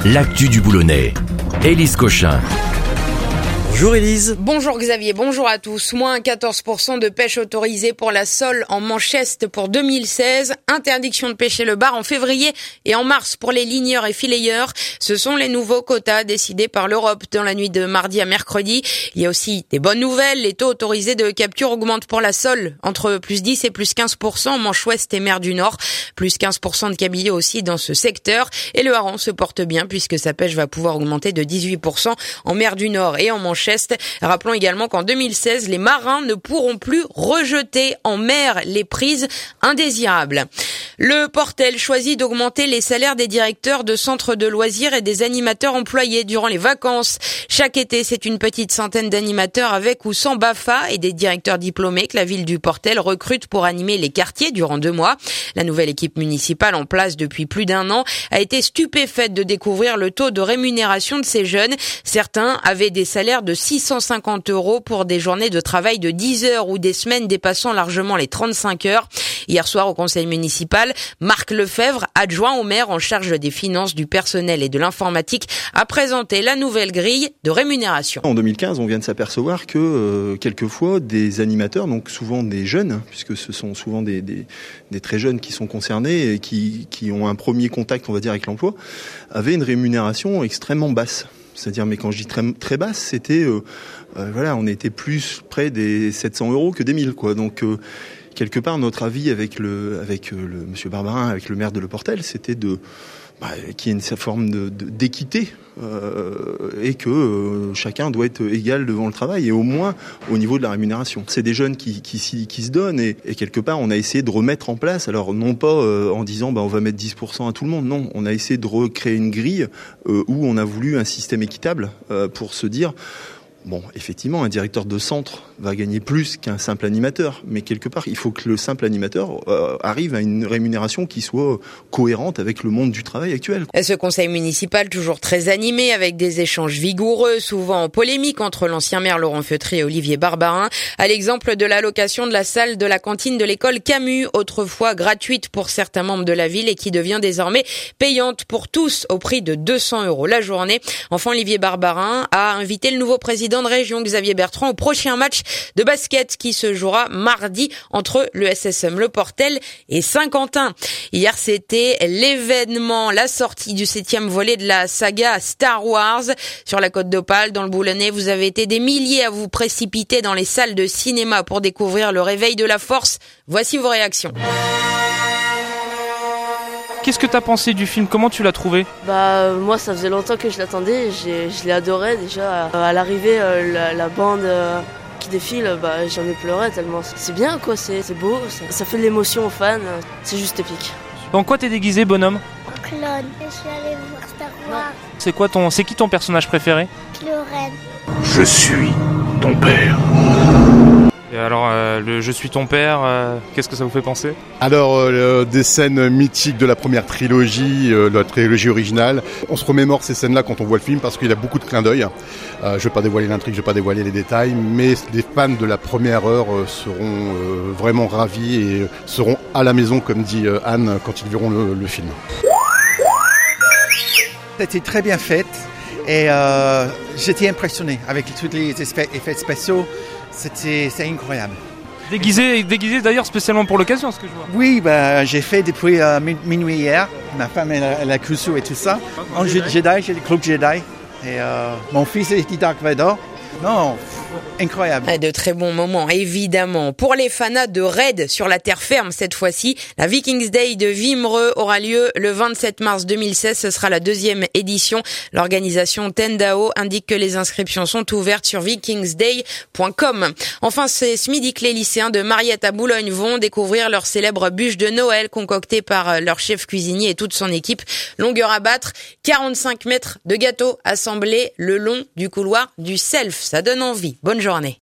l'actu du Boulonnais. Élise Cochin. Bonjour Élise. Bonjour Xavier, bonjour à tous. Moins 14% de pêche autorisée pour la sole en Mancheste pour 2016. Interdiction de pêcher le bar en février et en mars pour les ligneurs et fileyeurs. Ce sont les nouveaux quotas décidés par l'Europe dans la nuit de mardi à mercredi. Il y a aussi des bonnes nouvelles. Les taux autorisés de capture augmentent pour la sole entre plus 10 et plus 15% en Manche Ouest et mer du Nord. Plus 15% de cabillaud aussi dans ce secteur. Et le hareng se porte bien puisque sa pêche va pouvoir augmenter de 18% en mer du Nord et en Manche Est. Rappelons également qu'en 2016, les marins ne pourront plus rejeter en mer les prises indésirables. Le Portel choisit d'augmenter les salaires des directeurs de centres de loisirs et des animateurs employés durant les vacances. Chaque été, c'est une petite centaine d'animateurs avec ou sans BAFA et des directeurs diplômés que la ville du Portel recrute pour animer les quartiers durant 2 mois. La nouvelle équipe municipale en place depuis plus d'1 an a été stupéfaite de découvrir le taux de rémunération de ces jeunes. Certains avaient des salaires de 650 € pour des journées de travail de 10 heures ou des semaines dépassant largement les 35 heures. Hier soir au conseil municipal, Marc Lefebvre, adjoint au maire en charge des finances, du personnel et de l'informatique, a présenté la nouvelle grille de rémunération. En 2015, on vient de s'apercevoir que quelquefois des animateurs, donc souvent des jeunes, puisque ce sont souvent des très jeunes qui sont concernés et qui ont un premier contact, on va dire, avec l'emploi, avaient une rémunération extrêmement basse. C'est-à-dire, mais quand je dis très basse, c'était, on était plus près des 700 € que des 1000, quoi. Donc, quelque part, notre avis avec le monsieur Barbarin, avec le maire de Le Portel, c'était qu'il y ait une forme d'équité et que chacun doit être égal devant le travail et au moins au niveau de la rémunération. C'est des jeunes qui se donnent et quelque part on a essayé de remettre en place, alors non pas en disant on va mettre 10% à tout le monde, non, on a essayé de recréer une grille où on a voulu un système équitable pour se dire bon, effectivement, un directeur de centre va gagner plus qu'un simple animateur, mais quelque part, il faut que le simple animateur arrive à une rémunération qui soit cohérente avec le monde du travail actuel. Ce conseil municipal toujours très animé avec des échanges vigoureux, souvent en polémique entre l'ancien maire Laurent Feutry et Olivier Barbarin, à l'exemple de l'allocation de la salle de la cantine de l'école Camus, autrefois gratuite pour certains membres de la ville et qui devient désormais payante pour tous au prix de 200 € la journée. Enfin, Olivier Barbarin a invité le nouveau président de région Xavier Bertrand au prochain match de basket qui se jouera mardi entre le SSM Le Portel et Saint-Quentin. Hier, c'était l'événement, la sortie du 7e volet de la saga Star Wars. Sur la Côte d'Opale, dans le Boulonnais, vous avez été des milliers à vous précipiter dans les salles de cinéma pour découvrir le réveil de la Force. Voici vos réactions. Qu'est-ce que t'as pensé du film ? Comment tu l'as trouvé ? Moi ça faisait longtemps que je l'attendais, je l'ai adoré déjà. À l'arrivée, la bande qui défile, j'en ai pleuré tellement. C'est bien quoi, c'est beau, ça fait de l'émotion aux fans, c'est juste épique. En quoi t'es déguisé, bonhomme ? En clone. Je suis allée voir Star Wars. C'est qui ton personnage préféré ? Kylo Ren. Je suis ton père. Et alors, le Je suis ton père, qu'est-ce que ça vous fait penser ? Alors, des scènes mythiques de la première trilogie, la trilogie originale. On se remémore ces scènes-là quand on voit le film parce qu'il y a beaucoup de clins d'œil. Je ne vais pas dévoiler l'intrigue, je ne vais pas dévoiler les détails, mais les fans de la première heure seront vraiment ravis et seront à la maison, comme dit Anne, quand ils verront le film. C'était très bien fait et j'étais impressionné avec tous les effets spéciaux. C'est incroyable. Déguisé d'ailleurs spécialement pour l'occasion, ce que je vois. Oui, j'ai fait depuis minuit hier. Ma femme, elle a cousu et tout ça. En Jedi, j'ai le club Jedi. Et mon fils est Dark Vader. Non, incroyable. De très bons moments, évidemment. Pour les fanats de raid sur la terre ferme, cette fois-ci, la Vikings Day de Wimereux aura lieu le 27 mars 2016. Ce sera la 2e édition. L'organisation Tendao indique que les inscriptions sont ouvertes sur vikingsday.com. Enfin, c'est ce midi que les lycéens de Mariette à Boulogne vont découvrir leur célèbre bûche de Noël concoctée par leur chef cuisinier et toute son équipe. Longueur à battre, 45 mètres de gâteau assemblés le long du couloir du Self. Ça donne envie. Bonne journée.